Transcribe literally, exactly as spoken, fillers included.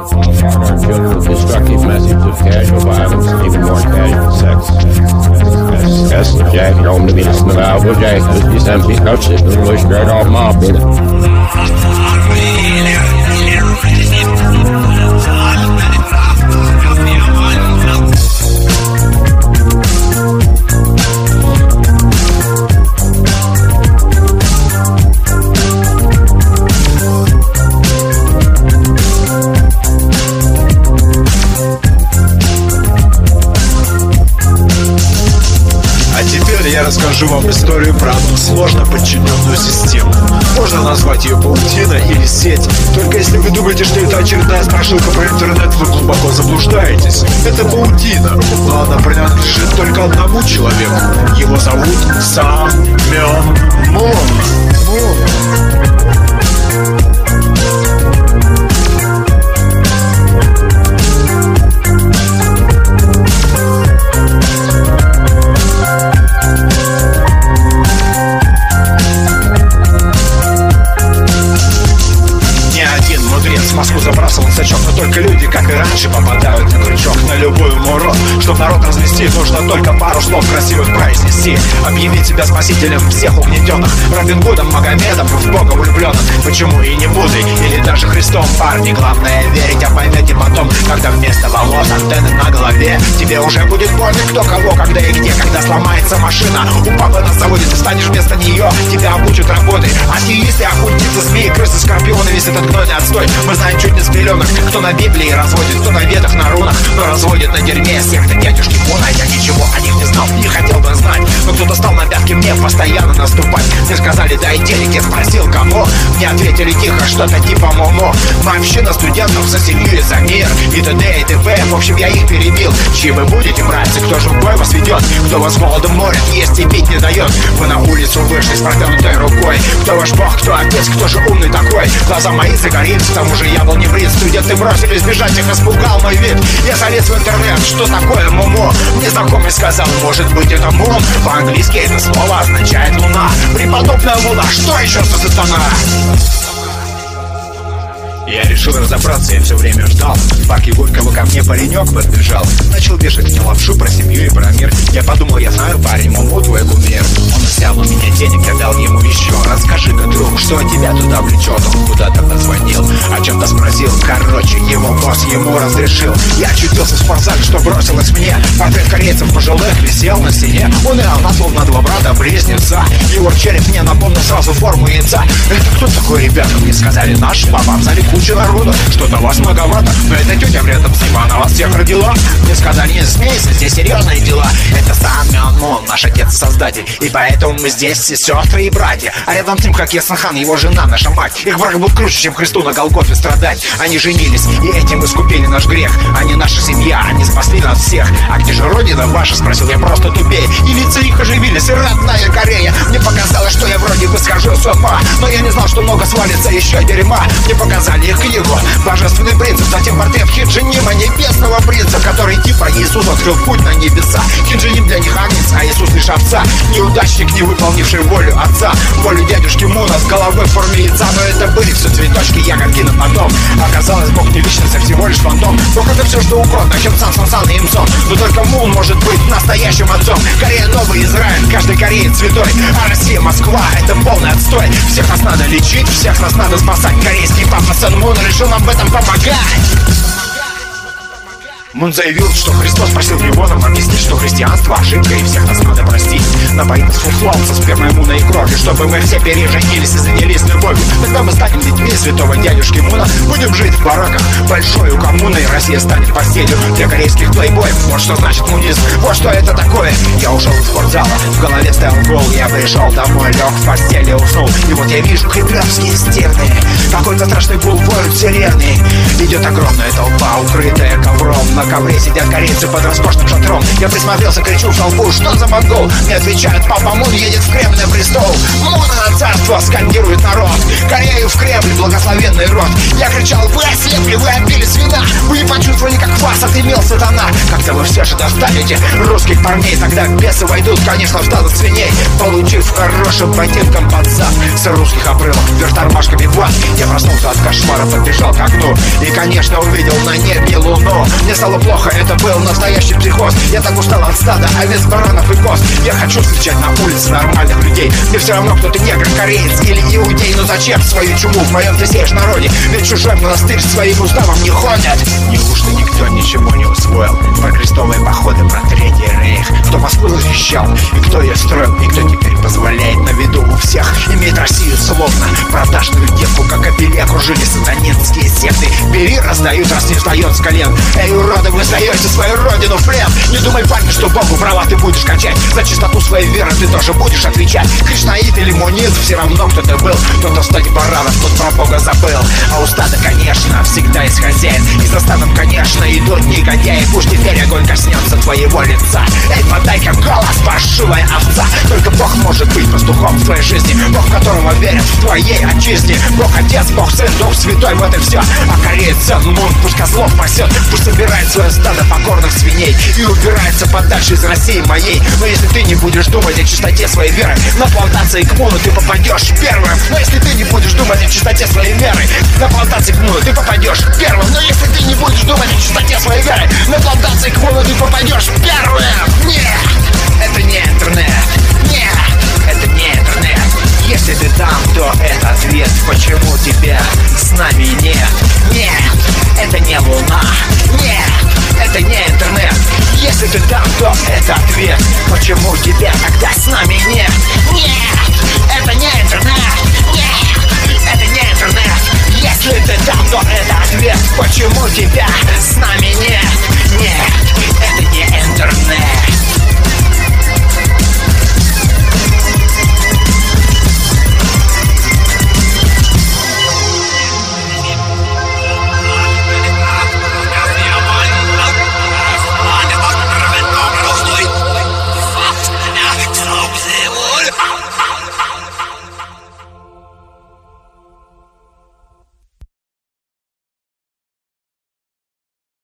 bombard our children with destructive message of casual violence and even more casual sex. That's the Jack, om du vill snurra av och Jack, det är sen vi kanske, då är det skrädd av mabben. Я расскажу вам историю про одну сложно подчиненную систему. Можно назвать ее паутина или сеть. Только если вы думаете, что это очередная страшилка про интернет, вы глубоко заблуждаетесь. Это паутина, но она принадлежит только одному человеку. Его зовут Саммён Мун. В Москву забрасывал сачок, но только люди, как и раньше, попадают на крючок, на любой уморот. Чтоб народ развести, нужно только пару слов красивых произнести. Объявить себя спасителем всех угнетенных, Робин Гудом, Магомедом, в Бога влюбленных. Почему и не Буддой, или даже Христом? Парни, главное верить, а поймете потом, когда вместо волос антенны на голове. Тебе уже будет больно кто кого, когда и где. Когда сломается машина, у папы на заводе ты станешь вместо нее. Тебя обучат работой атеисты, охотницы, змеи, крысы, скорпионы, весь этот гнойный отстой. Мы знаем чуть не с пеленок, кто на Библии разводит, кто на ведах, на рунах, но разводит на дерьме секты дядюшки Муна. Я ничего о них не знал, не хотел бы знать, но кто-то стал на пятки мне постоянно наступать. Мне сказали, дай денег, я спросил, кому? Мне ответили тихо, что-то типа Момо. Мы община студентов за семью и за мир, и т.д. и т.п. В общем, я их перебил. Чьи вы будете, братцы, кто же в бой вас ведет? Кто вас голодом морит, есть и пить не дает? Вы на улицу вышли с протянутой рукой. Кто ваш бог, кто отец, кто же умный такой? Глаза мои загорелись, к тому же я был не брит. Студенты бросились бежать, их испугал мой вид. Я залез в интернет, что такое Момо? Мне знакомый сказал, может быть это Мун. По-английски это слово означает луна. Преподобная луна, что еще за сатана? Я решил разобраться, я все время ждал. В парке Горького ко мне паренек подбежал. Начал вешать мне лапшу про семью и про мир. Я подумал, я знаю, парень, Момо твой кумир. Он взял у меня денег, я дал ему еще. Расскажи-ка, друг, что тебя туда влечет? Он куда-то позвонил, о чем-то спросил. Короче, его босс ему разрешил. Я очутился в спортзале, что бросилось мне. Портрет корейцев пожилых висел на стене. Он и она, словно два брата-близнеца. Его череп мне напомнил сразу форму яйца. Это кто такой, ребята? Мне сказали, наш папа. В зале куча народу, что-то вас многовато. Но эта тетя рядом с ним, она вас всех родила. Мне сказали, не смейся, здесь серьезные дела. Это Саммён Мун, наш отец-создатель. И поэтому мы здесь все сестры и братья. А рядом с ним, как Ясенхан, его жена, наша мать. Их брак был круче, чем Христу на Голгофе страдать. Они женились, и этим искупили наш грех. Они наша семья, они спасли нас всех. А где же родина ваша, спросил я просто тупее. И лица их оживились, и родная Корея. Мне показалось, что я вроде бы схожу с ума. Но я не знал, что много свалится еще дерьма. Мне показали их книгу «Божественный принцип», затем портрет Хиджинима, небесного принца, который типа Иисус открыл путь на небеса. Хиджиним для них агнец, а Иисус лишь овца. Неудачник, не выполнивший волю отца, волю дядюшки Муна с головой в форме яйца. Но это были все цветочки, ягодки на потом. Оказалось, Бог не личность, а всего лишь фантом. Бог это все, что угодно, Хемсан, Сансан и Имсон. Но только Мун может быть настоящим отцом. Корея новый Израиль, каждый кореец святой. А Россия, Москва, это полный отстой. Всех нас надо лечить, всех нас надо спасать. Корейский папа Сэн Мун решил нам в этом помогать. Мун заявил, что Христос просил его нам объяснить, что христианство ошибка и всех нас надо простить. Напоить нас фуфлом со спермой Муна и кровью, чтобы мы все переженились и занялись любовью. Тогда мы станем детьми святого дядюшки Муна. Будем жить в бараках большой у коммуны, и Россия станет постелью для корейских плейбоев. Вот что значит мунизм, вот что это такое. Я ушел из спортзала, в голове стоял гол. Я пришел домой, лег в постели, уснул. И вот я вижу кремлевские стены. Какой-то страшный гул, воют сирены. Идет огромная толпа, укрытая ковром. На ковре сидят корейцы под роскошным шатром. Я присмотрелся, кричу в толпу, что за монгол? Мне отвечают, папа Мун едет в Кремль на престол. Муна на царство, скандирует народ. Корею в Кремль, благословенный род. Я кричал, вы ослепли, вы опили свина. Вы не почувствовали, как вас отымел сатана. Когда вы все же достанете русских парней, тогда бесы войдут, конечно, в стадо свиней. Получив хорошим ботинком под зад с русских обрывов, вверх тормашками в ад. Я просто проснулся от кошмара, подбежал к окну и, конечно, увидел на небе луну. Мне стало плохо, это был настоящий психоз. Я так устал от стада овец, баранов и коз. Я хочу встречать на улице нормальных людей. Мне все равно, кто ты, негр, кореец или иудей. Но зачем свою чуму в моем ты сеешь народе? Ведь чужой монастырь своим уставом не ходят. Неужто никто ничего не усвоил про крестовые походы, про Третий рейх? Кто Москву защищал и кто ее строил, и кто теперь позволяет на виду у всех иметь Россию словно продажную девку, как обели окружили сатанинские секты. Бери, раздают, раз не встает с колен. Эй, уроды, вы сдаете свою родину в плен. Не думай, парень, что Богу права ты будешь качать. За чистоту своей веры ты тоже будешь отвечать. Кришнаит или мунит, все равно кто ты был. Кто-то в стаде баранов, тот про Бога забыл. А у стада, конечно, всегда есть хозяин. И за стадом, конечно, идут негодяи. Пусть теперь огонь коснется твоего лица. Эй, подай-ка голос, паршивая овца. Только Бог может быть пастухом в твоей жизни. Бог, в которого верят в твоей отчизне. Бог Отец, Бог Сын, Дух Святой, вот и все. А кореец Сэн Мун пусть козлов пасет. Пусть собирает свое стадо покорных свиней и убирается подальше из России моей. Но если ты не будешь думать о чистоте своей веры, на плантации к Муну ты попадешь первым. Но если ты не будешь думать о чистоте своей веры, на плантации к Муну ты попадешь первым. Но если ты не будешь думать о чистоте своей веры, на плантации к Муну ты попадешь первым. Нет, это не интернет. Нет, это не интернет. Если ты там, то это ответ, почему тебя с нами нет. Нет, это не луна. Нет, это не интернет. Если ты там, то это ответ, почему тебя тогда с нами нет. Нет, это не интернет. Нет, это не интернет. Если ты там, то это ответ, почему тебя с нами нет. Нет, это не интернет.